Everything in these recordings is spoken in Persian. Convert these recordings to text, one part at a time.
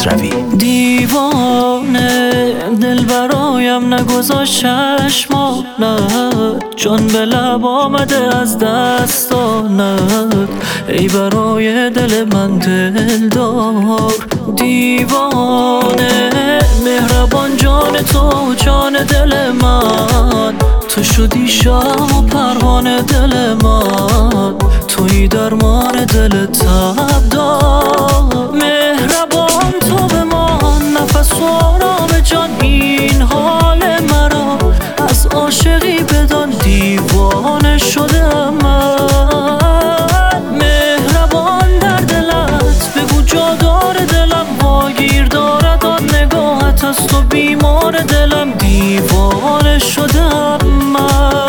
خسروی. دیوانه دل برایم نگذاشت چشمانت، جان به لب آمده از دستانت، ای برای دل من دلدار. دیوانه مهربان جان تو جان دل من، تو شدی شاه و پروانه دل من، تویی درمان دل تبدار. مهربان تو بمان نفس و آرام جان، این حال مرا از عاشقی بدان دیوانه شدم من. مهربان در دلت بگو جا داره دلم، واگیر دارد آن نگاهت از تو بیمار دلم، دیوانه شدم من.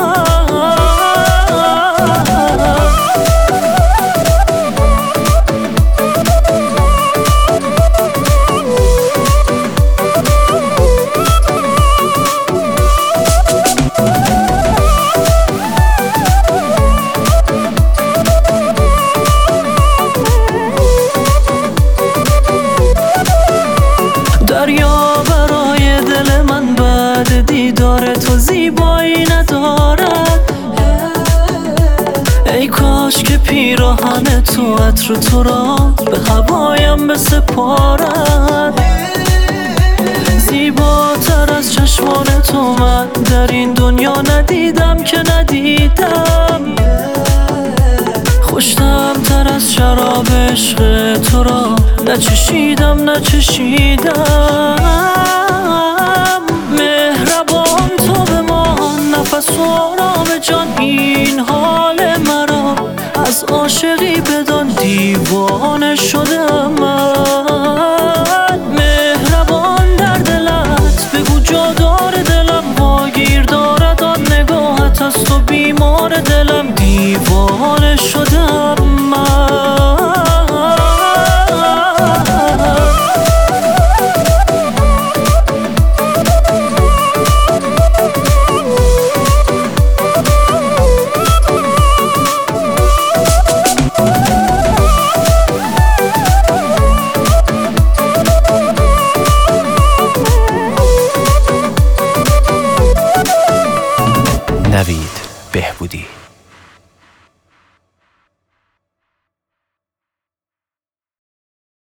دریا برای دل من بعد دیدار تو زیبایی ندارد، ای کاش که پیراهن تو عطر تو را به هوایم بسپارد. زیباتر از چشمان تو من در این دنیا ندیدم که ندیدم، خوش‌طعم‌تر از شراب عشق تو را نچشیدم. مهربان تو بمان نفس و آرام جان، این حال مرا از عاشقی بدان دیوانه شدم من. مهربان در دلت بگو جا داره دلم، واگیر دارد آن نگاهت از تو بیمار دلم،